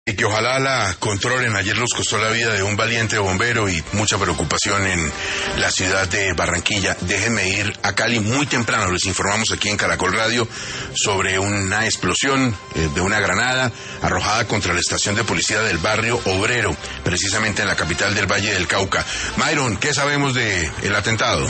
Y que ojalá la controlen. Ayer los costó la vida de un valiente bombero y mucha preocupación en la ciudad de Barranquilla. Déjenme ir a Cali muy temprano. Les informamos aquí en Caracol Radio sobre una explosión de una granada arrojada contra la estación de policía del barrio Obrero, precisamente en la capital del Valle del Cauca. Myron, ¿qué sabemos del atentado?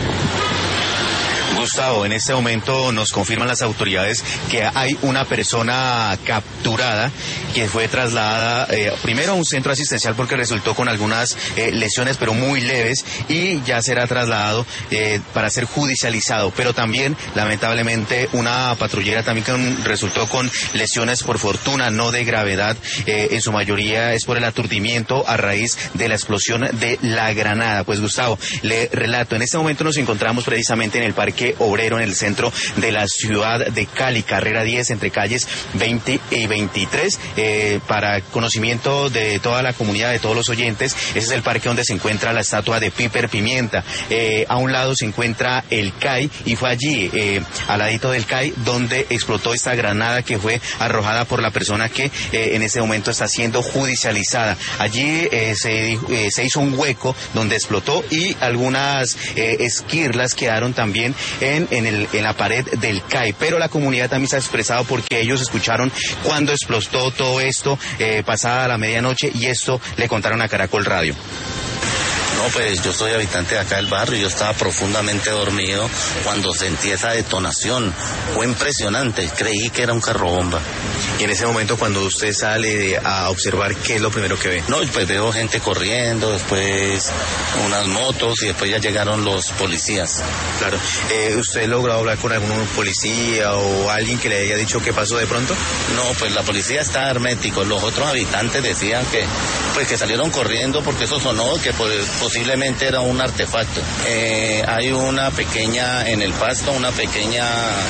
Gustavo, en este momento nos confirman las autoridades que hay una persona capturada que fue trasladada primero a un centro asistencial porque resultó con algunas lesiones pero muy leves, y ya será trasladado para ser judicializado. Pero también, lamentablemente, una patrullera también que resultó con lesiones, por fortuna no de gravedad, en su mayoría es por el aturdimiento a raíz de la explosión de la granada. Pues Gustavo, le relato, en este momento nos encontramos precisamente en el Parque Obrero, en el centro de la ciudad de Cali, carrera 10, entre calles 20 y 23. Para conocimiento de toda la comunidad, de todos los oyentes, ese es el parque donde se encuentra la estatua de Piper Pimienta. A un lado se encuentra el CAI, y fue allí, al ladito del CAI, donde explotó esta granada que fue arrojada por la persona que en este momento está siendo judicializada. Allí se hizo un hueco donde explotó, y algunas esquirlas quedaron también en la pared del CAI, pero la comunidad también se ha expresado porque ellos escucharon cuando explotó todo esto pasada la medianoche, y esto le contaron a Caracol Radio. No, pues yo soy habitante de acá del barrio, yo estaba profundamente dormido cuando sentí esa detonación. Fue impresionante, creí que era un carro bomba. Y en ese momento, cuando usted sale a observar, ¿qué es lo primero que ve? No, pues veo gente corriendo, después unas motos, y después ya llegaron los policías. Claro. ¿Usted logró hablar con algún policía o alguien que le haya dicho qué pasó de pronto? No, pues la policía está hermético. Los otros habitantes decían que salieron corriendo porque eso sonó, que posiblemente era un artefacto. Hay una pequeña, en el pasto, una pequeña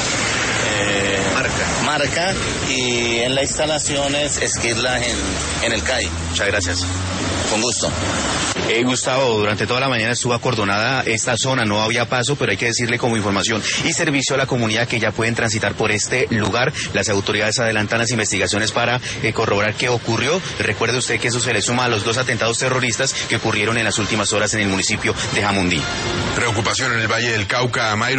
marca, y en la instalación es esquirlas en el CAI. Muchas gracias. Con gusto. Gustavo, durante toda la mañana estuvo acordonada esta zona, no había paso, pero hay que decirle como información y servicio a la comunidad que ya pueden transitar por este lugar. Las autoridades adelantan las investigaciones para corroborar qué ocurrió. Recuerde usted que eso se le suma a los 2 atentados terroristas que ocurrieron en las últimas horas en el municipio de Jamundí. Preocupación en el Valle del Cauca, Mayro.